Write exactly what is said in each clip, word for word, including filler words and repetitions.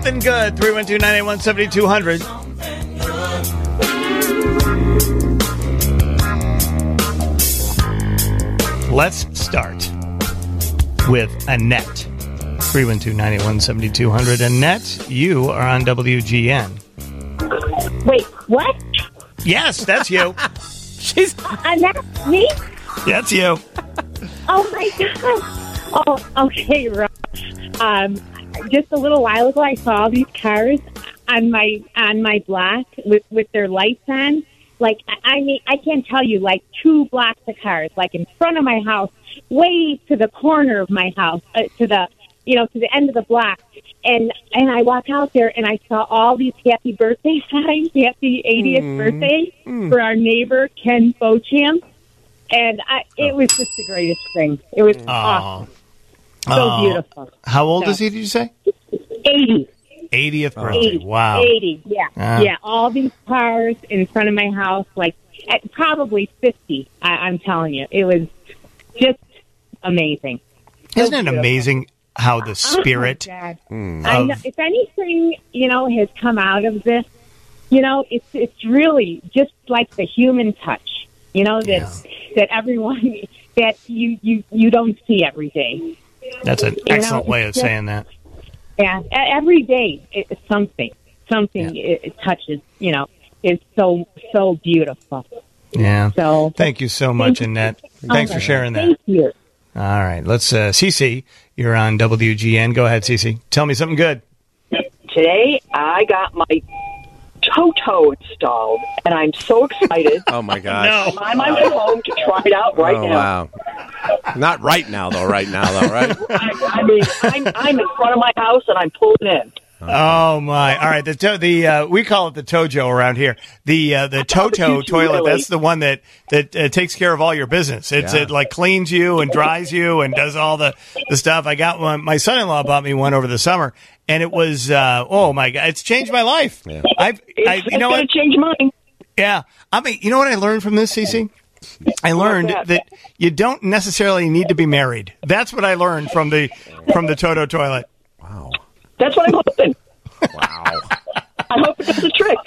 something good. three one two, nine eight one, seven two zero zero. Let's start with Annette. three one two, nine eight one, seven two zero zero. Annette, you are on W G N. Wait, what? Yes, that's you. She's Annette, me? That's you. Oh, my God. Oh, okay, Rob. Um, just a little while ago, I saw these cars on my on my block with, with their lights on. Like, I mean, I can't tell you, like, two blocks of cars, like, in front of my house, way to the corner of my house, uh, to the, you know, to the end of the block. And and I walk out there, and I saw all these happy birthday signs, happy eightieth mm. birthday mm. for our neighbor, Ken Beauchamp. And I, it was just the greatest thing. It was oh. awesome. So oh. beautiful. How old so, is he, did you say? eighty. eightieth birthday. eighty. Wow. eighty, yeah. Uh. Yeah, all these cars in front of my house, like at probably fifty, I, I'm telling you. It was just amazing. So Isn't it beautiful. amazing how the spirit... Oh, my God. Mm. I know, if anything, you know, has come out of this, you know, it's it's really just like the human touch, you know, that yeah. that everyone, that you, you, you don't see every day. That's an excellent you know, way of just, saying that. Yeah, every day it's something, something yeah. it, it touches. You know, it's so so beautiful. Yeah. So thank you so much, Annette. Thanks okay. for sharing that. Thank you. All right, let's. Uh, Cece, you're on W G N. Go ahead, Cece. Tell me something good. Today I got my Toto installed, and I'm so excited. Oh my gosh! No. I'm on my way home to try it out right oh, now. Wow. Not right now, though. Right now, though, right? I, I mean, I'm, I'm in front of my house, and I'm pulling in. Oh my! All right, the to, the uh, we call it the Tojo around here. The uh, the Toto toilet. Really. That's the one that that uh, takes care of all your business. It's Yeah. it like cleans you and dries you and does all the, the stuff. I got one. My son-in-law bought me one over the summer, and it was uh, oh my God! It's changed my life. Yeah. I've It's, I, you it's know going what? to change mine. Yeah, I mean, you know what I learned from this, Cece? I learned that? that you don't necessarily need to be married. That's what I learned from the from the Toto toilet. Wow. That's what I'm hoping. Wow. I hope it does the trick.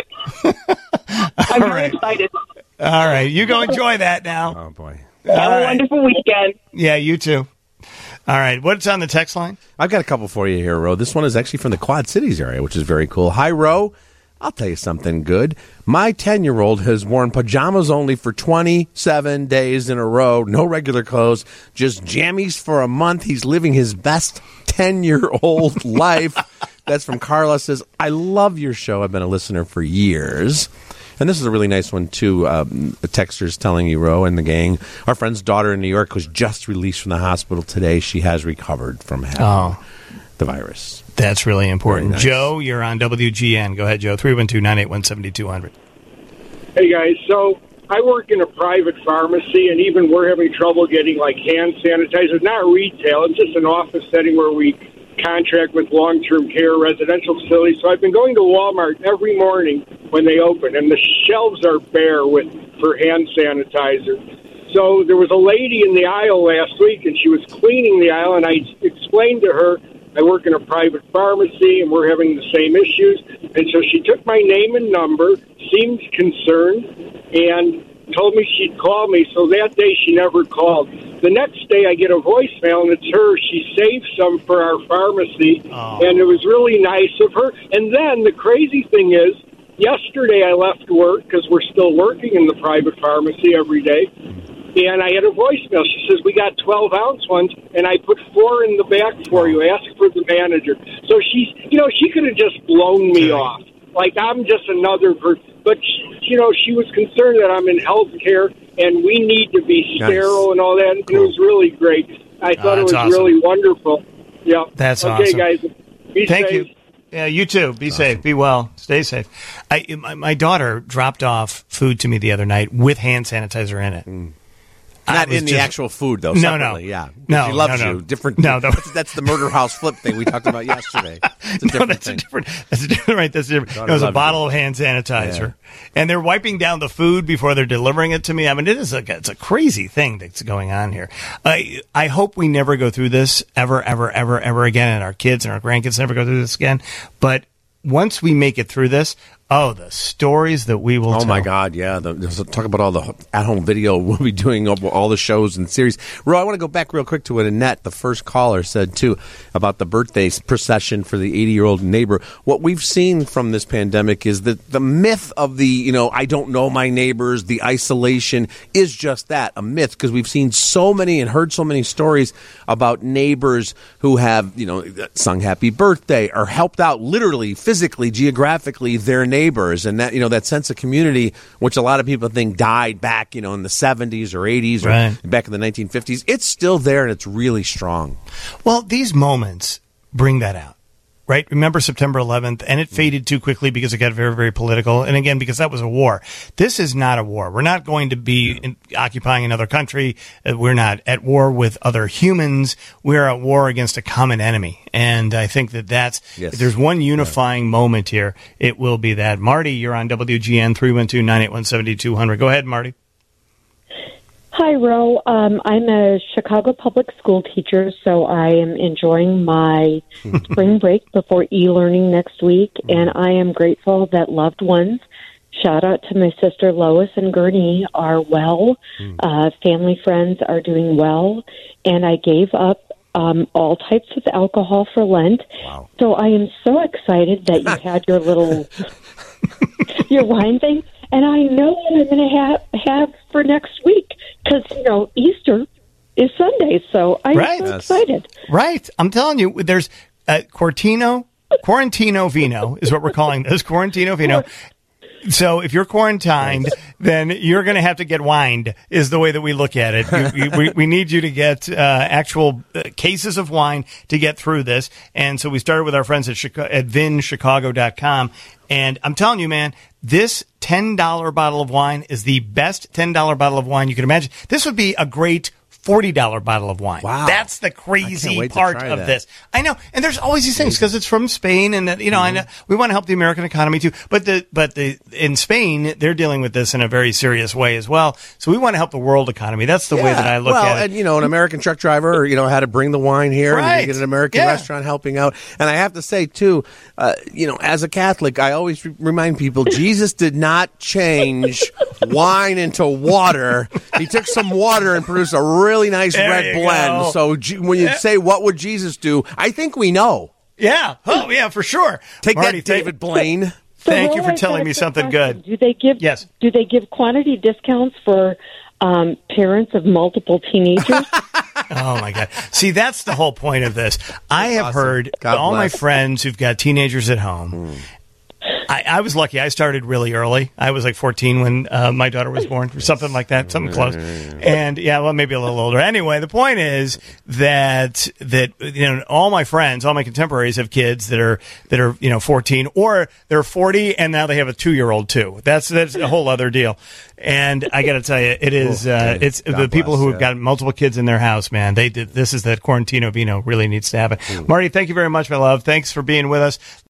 I'm very right. excited. All right, you go enjoy that now. Oh, boy. Have All a right. wonderful weekend. Yeah, you too. All right, what's on the text line? I've got a couple for you here, Ro. This one is actually from the Quad Cities area, which is very cool. Hi, Ro. I'll tell you something good. My ten-year-old has worn pajamas only for twenty-seven days in a row. No regular clothes, just jammies for a month. He's living his best ten-year-old life. That's from Carla. Says, I love your show. I've been a listener for years. And this is a really nice one, too. Um, a texter's telling you, Ro, and the gang. Our friend's daughter in New York was just released from the hospital today. She has recovered from having Oh. the virus. That's really important. Nice. Joe, you're on W G N. Go ahead, Joe. three one two, nine eight one, seven two zero zero. Hey, guys. So I work in a private pharmacy, and even we're having trouble getting, like, hand sanitizer. Not retail. It's just an office setting where we contract with long-term care residential facilities. So I've been going to Walmart every morning when they open, and the shelves are bare with for hand sanitizer. So there was a lady in the aisle last week, and she was cleaning the aisle, and I explained to her, I work in a private pharmacy, and we're having the same issues. And so she took my name and number, seemed concerned, and told me she'd call me. So that day she never called. The next day I get a voicemail, and it's her. She saved some for our pharmacy, Oh. and it was really nice of her. And then the crazy thing is, yesterday I left work because we're still working in the private pharmacy every day. And I had a voicemail. She says, we got twelve-ounce ones, and I put four in the back for you. Ask for the manager. So she's, you know, she could have just blown me off. Like, I'm just another person. But, she, you know, she was concerned that I'm in health care, and we need to be Nice. sterile and all that. And Cool. it was really great. I thought Oh, it was that's awesome. really wonderful. Yeah. That's okay, awesome. guys. Be Thank safe. you. Yeah, you too. Be safe. Be well. Stay safe. I, my, my daughter dropped off food to me the other night with hand sanitizer in it. Mm. I Not was in the just- actual food, though. No, no. Separately, yeah. No, She loves no, no. you. Different. No, no. That's, that's the murder house flip thing we talked about yesterday. It's a No, different that's thing. a different. That's a different. Right. That's a different. Daughter It was a loves bottle you. of hand sanitizer, and they're wiping down the food before they're delivering it to me. I mean, it is a it's a crazy thing that's going on here. I I hope we never go through this ever, ever, ever, ever again, and our kids and our grandkids never go through this again. But once we make it through this, oh, the stories that we will oh tell. my God, yeah. The, talk about all the at-home video we'll be doing, all, all the shows and series. Ro, I want to go back real quick to what Annette, the first caller, said, too, about the birthday procession for the eighty-year-old neighbor. What we've seen from this pandemic is that the myth of the, you know, I don't know my neighbors, the isolation, is just that, a myth, because we've seen so many and heard so many stories about neighbors who have, you know, sung happy birthday or helped out literally, physically, geographically their neighbors, and that, you know, that sense of community, which a lot of people think died back, you know, in the seventies or eighties or right. back in the nineteen fifties. It's still there, and it's really strong. Well, these moments bring that out. Right? Remember September eleventh, and it faded too quickly because it got very, very political. And again, because that was a war. This is not a war. We're not going to be in, occupying another country. Uh, we're not at war with other humans. We're at war against a common enemy. And I think that that's, yes. if there's one unifying right. moment here, it will be that. Marty, you're on W G N, three one two, nine eight one, seven two zero zero. Go ahead, Marty. Hi, Ro. Um, I'm a Chicago public school teacher, so I am enjoying my spring break before e-learning next week, and I am grateful that loved ones, shout out to my sister Lois and Gurney, are well. Uh, family friends are doing well, and I gave up um, all types of alcohol for Lent. Wow. So I am so excited that you had your little your wine thing. And I know what I'm going to have, have for next week because, you know, Easter is Sunday. So I'm right. so excited. Right. I'm telling you, there's uh, Cortino, Quarantino Vino is what we're calling this, Quarantino Vino. So if you're quarantined, then you're going to have to get wined is the way that we look at it. You, you, we, we need you to get uh, actual uh, cases of wine to get through this. And so we started with our friends at, Chica- at vin chicago dot com. And I'm telling you, man, this ten dollars bottle of wine is the best ten dollars bottle of wine you can imagine. This would be a great forty dollars bottle of wine. Wow. That's the crazy part of that. this. I know. And there's always these things because it's from Spain and that, you know, mm-hmm. I know we want to help the American economy too. But the, but the, in Spain, they're dealing with this in a very serious way as well. So we want to help the world economy. That's the yeah. way that I look well, at it. Well, and, you know, an American truck driver, you know, had to bring the wine here right. and you get an American yeah. restaurant helping out. And I have to say, too, uh, you know, as a Catholic, I always re- remind people, Jesus did not change wine into water. He took some water and produced a really nice there red blend. Go. So G- when you yeah. say, what would Jesus do? I think we know. Yeah. Oh, yeah, for sure. Take Marty, that, David Blaine. So Thank Ro, you for I've telling got a me quick something question. good. Do they give yes. Do they give quantity discounts for um, parents of multiple teenagers? Oh, my God. See, that's the whole point of this. I have awesome. heard God all bless. my friends who've got teenagers at home. Mm. I, I was lucky. I started really early. I was like fourteen when uh, my daughter was born, or something like that, something close. And yeah, well, maybe a little older. Anyway, the point is that that you know all my friends, all my contemporaries have kids that are that are you know fourteen or they're forty, and now they have a two-year-old too. That's that's a whole other deal. And I got to tell you, it is uh, it's God the people bless, who have yeah. got multiple kids in their house. Man, they did, this is that Quarantino Vino really needs to happen. Mm. Marty, thank you very much, my love. Thanks for being with us.